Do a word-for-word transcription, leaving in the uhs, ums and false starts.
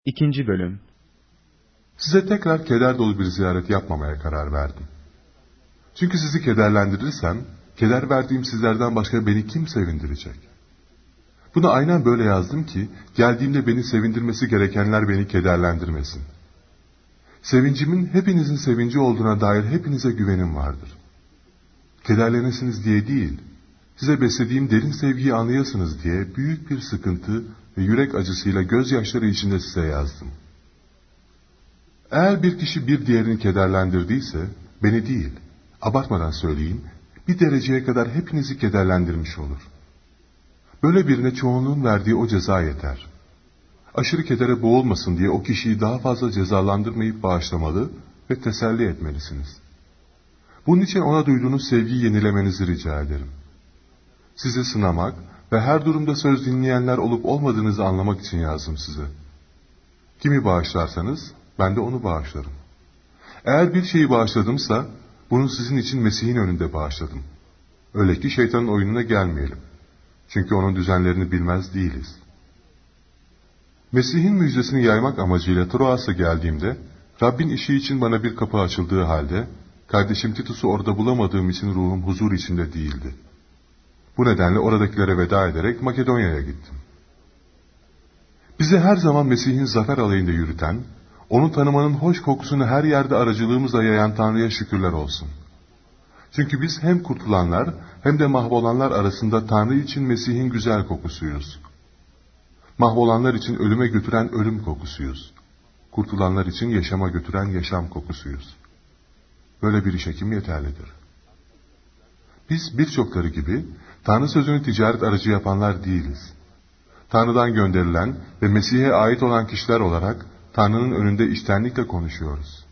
İkinci Bölüm. Size tekrar keder dolu bir ziyaret yapmamaya karar verdim. Çünkü sizi kederlendirirsem, keder verdiğim sizlerden başka beni kim sevindirecek? Bunu aynen böyle yazdım ki, geldiğimde beni sevindirmesi gerekenler beni kederlendirmesin. Sevincimin hepinizin sevinci olduğuna dair hepinize güvenim vardır. Kederlenesiniz diye değil, size beslediğim derin sevgiyi anlayasınız diye büyük bir sıkıntı ve yürek acısıyla gözyaşları içinde size yazdım. Eğer bir kişi bir diğerini kederlendirdiyse, beni değil, abartmadan söyleyeyim, bir dereceye kadar hepinizi kederlendirmiş olur. Böyle birine çoğunluğun verdiği o ceza yeter. Aşırı kedere boğulmasın diye o kişiyi daha fazla cezalandırmayıp bağışlamalı ve teselli etmelisiniz. Bunun için ona duyduğunuz sevgiyi yenilemenizi rica ederim. Sizi sınamak ve her durumda söz dinleyenler olup olmadığınızı anlamak için yazdım size. Kimi bağışlarsanız, ben de onu bağışlarım. Eğer bir şeyi bağışladımsa, bunu sizin için Mesih'in önünde bağışladım. Öyle ki şeytanın oyununa gelmeyelim. Çünkü onun düzenlerini bilmez değiliz. Mesih'in müjdesini yaymak amacıyla Troas'a geldiğimde, Rabbin işi için bana bir kapı açıldığı halde, kardeşim Titus'u orada bulamadığım için ruhum huzur içinde değildi. Bu nedenle oradakilere veda ederek Makedonya'ya gittim. Bizi her zaman Mesih'in zafer aleyhinde yürüten, onu tanımanın hoş kokusunu her yerde aracılığımızla yayan Tanrı'ya şükürler olsun. Çünkü biz hem kurtulanlar hem de mahvolanlar arasında Tanrı için Mesih'in güzel kokusuyuz. Mahvolanlar için ölüme götüren ölüm kokusuyuz. Kurtulanlar için yaşama götüren yaşam kokusuyuz. Böyle bir işe kim yeterlidir? Biz birçokları gibi Tanrı sözünü ticaret aracı yapanlar değiliz. Tanrı'dan gönderilen ve Mesih'e ait olan kişiler olarak Tanrı'nın önünde içtenlikle konuşuyoruz.